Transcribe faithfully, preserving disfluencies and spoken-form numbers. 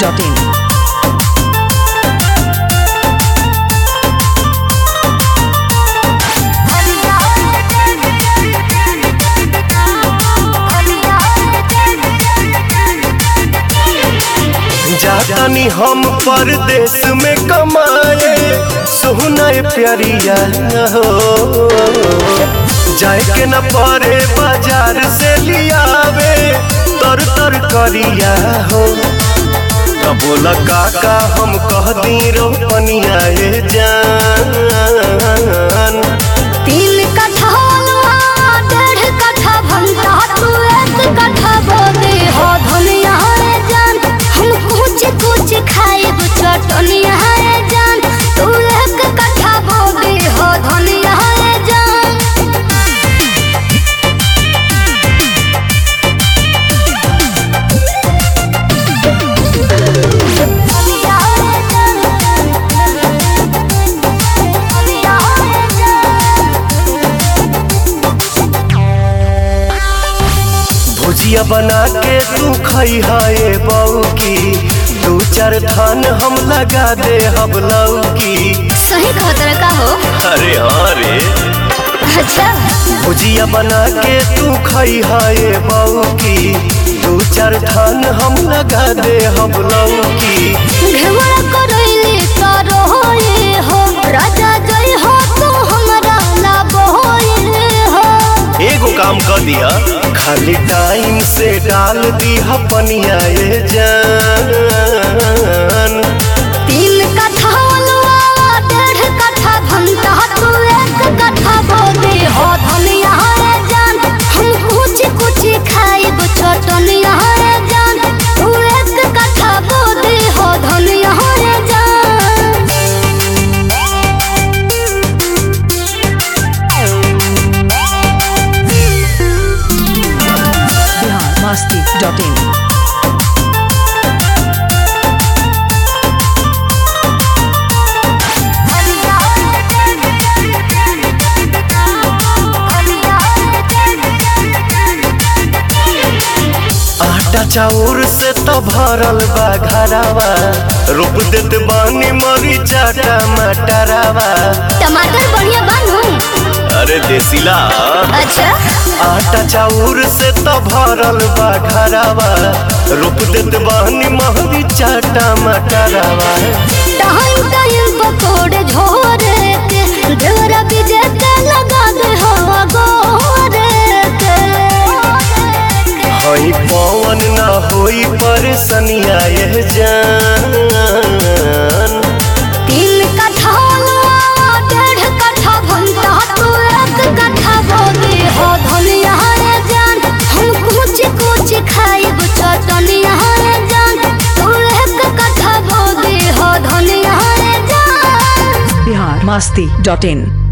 Dot in. जातानी हम परदेश में कमाए सोहना प्यारिया हो, जाए के न पड़े बाजार से लियावे तर तर करिया हो। बोला काका हम कह दी रोपनिया जान, तीन कट्ठा डेढ़ कट्ठा भंटा तू एक कट्ठा बोले हो धनिया जान, हम कुछ कुछ खाए चटनिया जान, तू एक कट्ठा बोले हो धनिया जान। भुजिया बना के तू खई है बऊ की, दू चार थान हम लगा दे हम लौकी। सही खतर का हो? अरे हाँ रे, अच्छा भुजिया बना के तू खई है बऊ की, दू चार थान हम लगा दे हम लौकी। घेवड़ा करैले करो ये हो राजा जय हो तू हमरा लाबो ये हो। एगो काम कर दिया, खाली टाइम से डाल दी पनिया ये जान। तीन कट्ठा अलुआ डेढ़ कट्ठा भंटा तू एक कट्ठा बोले हो धनिया जान, हम कुछ कुछ खाइब चटनिया जान, तू एक कट्ठा बोले हो धनिया जान। Bihar Masti dot in. आटा चाउर से तो भरल बा घरावा, रोप देते बानी मरीचा टमाटरावा। टमाटर बढ़िया बनू? अरे देसीला। अच्छा आटा चाउर से तो भरल बा घरावा, रोप देते बानी मरीचा टमाटरावा। टाइम टाइम पकोड़े झोरे के ढेरा बीजे के लगा दे हवा गोरे के। हई पवन ना होई परेशानिया ये जान। तीन कट्ठा डेढ़ कट्ठा भंटा तू एक कट्ठा बोले हो धनिया जान, हम कुछ कुछ खाइब चटनिया जान, तू एक कट्ठा बोले हो धनिया जान। बिहार मस्ती डॉट इन।